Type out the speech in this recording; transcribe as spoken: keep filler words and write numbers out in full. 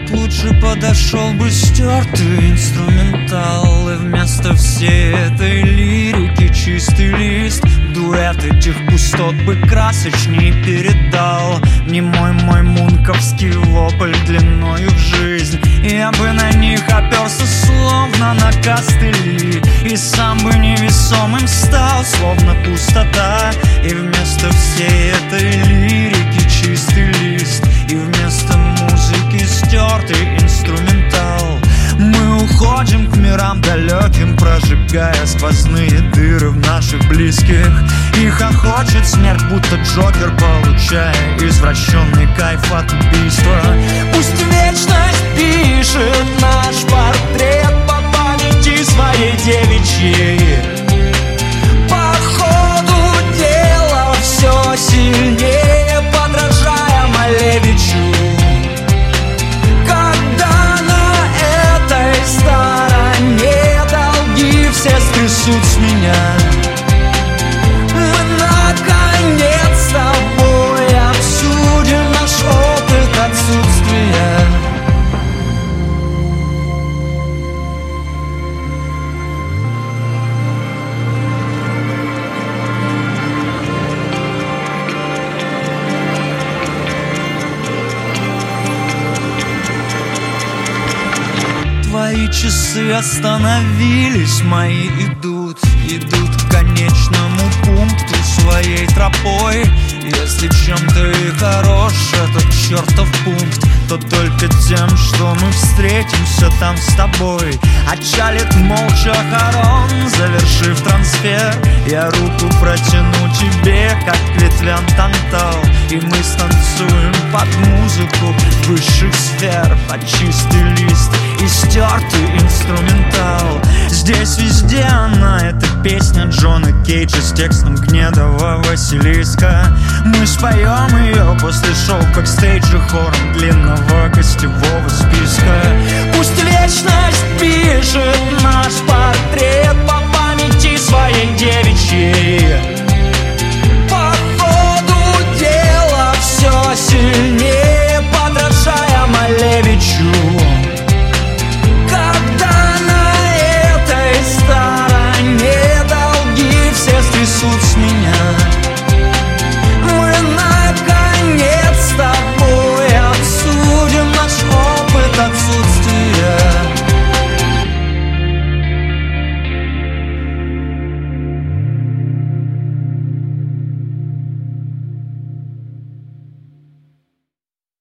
лучше подошел бы стертый инструментал, и вместо всей этой лирики чистый лист. Дуэт этих пустот бы красочней передал не мой мой мунковский вопль длиною в жизнь. Я бы на них оперся словно на костыли, и сам бы невесомым стал, словно пустота. И вместо всей этой лирики чистый лист, и вместо музыки стертый инструментал. Мы уходим к мирам далеким, прожигая сквозные дыры в наших близких. Их охочет смерть, будто Джокер, получая извращенный кайф от убийства. Пусть вечность пишет наш портрет по памяти своей девичьей. По ходу дела все сильнее, подражая Малевичу. Стороне долги все стрясут с меня. Мы наконец с тобой обсудим наш опыт отсутствия. Твои часы остановились, мои идут, идут к конечному пункту своей тропой. Если чем-то и хорош этот чертов пункт, то только тем, что мы встретимся там с тобой. Отчалит молча Харон, завершив трансфер. Я руку протяну тебе, как к ветвям тантал, и мы станцуем под музыку высших сфер, под чистый лист и стертый инструментал. Здесь везде она, эта песня Джона Кейджа с текстом Гнедова Василиска. Мы споем ее после шоу бэкстейджа хором длинного гостевого списка. Пусть вечность пишет